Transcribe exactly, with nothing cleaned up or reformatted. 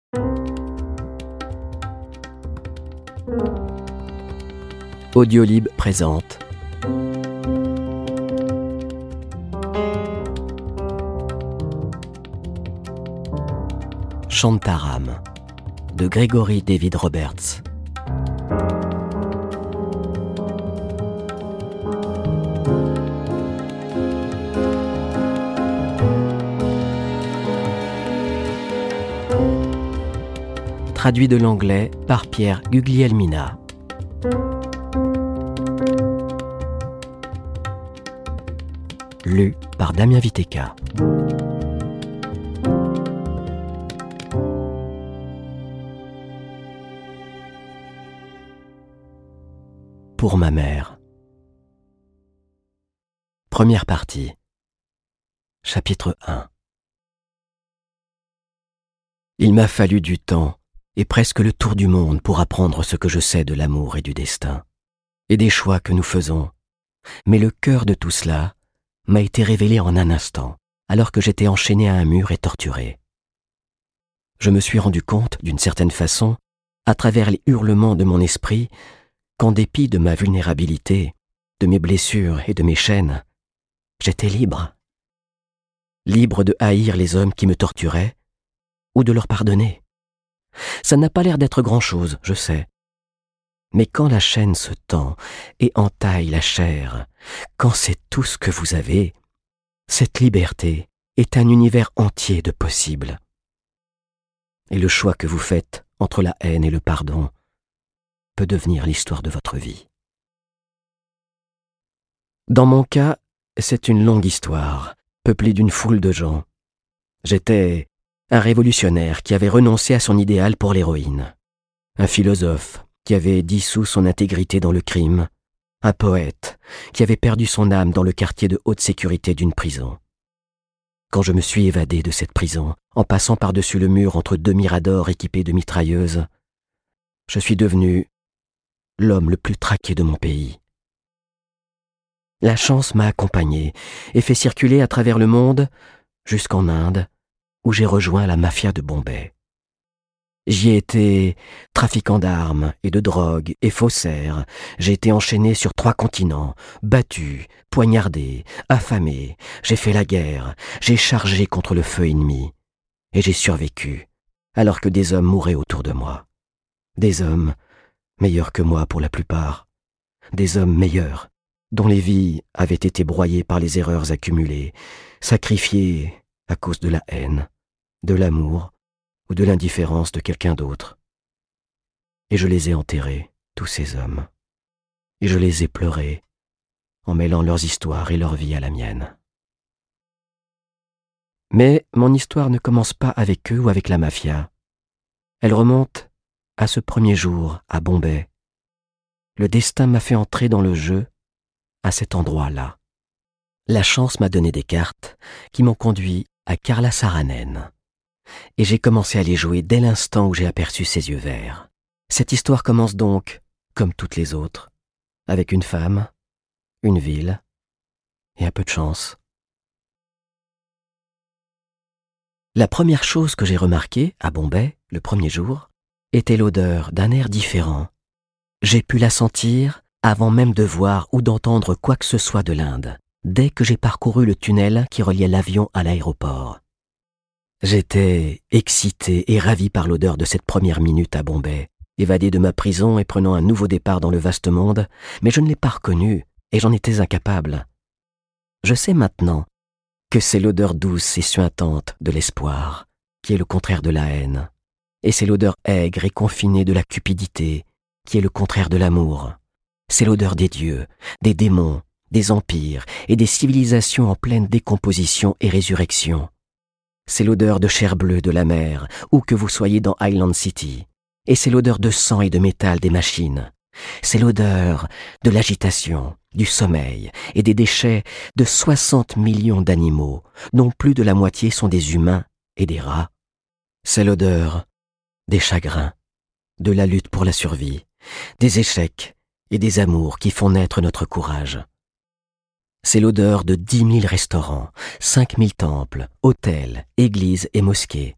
Audiolib présente Shantaram de Gregory David Roberts. Traduit de l'anglais par Pierre Guglielmina. Lu par Damien Viteka. Pour ma mère. Première partie. Chapitre un. Il m'a fallu du temps et presque le tour du monde pour apprendre ce que je sais de l'amour et du destin, et des choix que nous faisons. Mais le cœur de tout cela m'a été révélé en un instant, alors que j'étais enchaîné à un mur et torturé. Je me suis rendu compte, d'une certaine façon, à travers les hurlements de mon esprit, qu'en dépit de ma vulnérabilité, de mes blessures et de mes chaînes, j'étais libre. Libre de haïr les hommes qui me torturaient, ou de leur pardonner. Ça n'a pas l'air d'être grand-chose, je sais. Mais quand la chaîne se tend et entaille la chair, quand c'est tout ce que vous avez, cette liberté est un univers entier de possibles. Et le choix que vous faites entre la haine et le pardon peut devenir l'histoire de votre vie. Dans mon cas, c'est une longue histoire, peuplée d'une foule de gens. J'étais un révolutionnaire qui avait renoncé à son idéal pour l'héroïne, un philosophe qui avait dissous son intégrité dans le crime, un poète qui avait perdu son âme dans le quartier de haute sécurité d'une prison. Quand je me suis évadé de cette prison, en passant par-dessus le mur entre deux miradors équipés de mitrailleuses, je suis devenu l'homme le plus traqué de mon pays. La chance m'a accompagné et fait circuler à travers le monde jusqu'en Inde, où j'ai rejoint la mafia de Bombay. J'y ai été trafiquant d'armes et de drogue et faussaire. J'ai été enchaîné sur trois continents, battu, poignardé, affamé. J'ai fait la guerre, j'ai chargé contre le feu ennemi. Et j'ai survécu, alors que des hommes mouraient autour de moi. Des hommes meilleurs que moi pour la plupart. Des hommes meilleurs, dont les vies avaient été broyées par les erreurs accumulées, sacrifiées à cause de la haine, de l'amour ou de l'indifférence de quelqu'un d'autre. Et je les ai enterrés, tous ces hommes. Et je les ai pleurés, en mêlant leurs histoires et leur vie à la mienne. Mais mon histoire ne commence pas avec eux ou avec la mafia. Elle remonte à ce premier jour, à Bombay. Le destin m'a fait entrer dans le jeu à cet endroit-là. La chance m'a donné des cartes qui m'ont conduit à Karla Saranen. Et j'ai commencé à les jouer dès l'instant où j'ai aperçu ses yeux verts. Cette histoire commence donc, comme toutes les autres, avec une femme, une ville et un peu de chance. La première chose que j'ai remarquée à Bombay, le premier jour, était l'odeur d'un air différent. J'ai pu la sentir avant même de voir ou d'entendre quoi que ce soit de l'Inde, dès que j'ai parcouru le tunnel qui reliait l'avion à l'aéroport. J'étais excité et ravi par l'odeur de cette première minute à Bombay, évadé de ma prison et prenant un nouveau départ dans le vaste monde, mais je ne l'ai pas reconnue et j'en étais incapable. Je sais maintenant que c'est l'odeur douce et suintante de l'espoir, qui est le contraire de la haine, et c'est l'odeur aigre et confinée de la cupidité, qui est le contraire de l'amour. C'est l'odeur des dieux, des démons, des empires et des civilisations en pleine décomposition et résurrection. C'est l'odeur de chair bleue de la mer, où que vous soyez dans Island City. Et c'est l'odeur de sang et de métal des machines. C'est l'odeur de l'agitation, du sommeil et des déchets de soixante millions d'animaux, dont plus de la moitié sont des humains et des rats. C'est l'odeur des chagrins, de la lutte pour la survie, des échecs et des amours qui font naître notre courage. C'est l'odeur de dix mille restaurants, cinq mille temples, hôtels, églises et mosquées.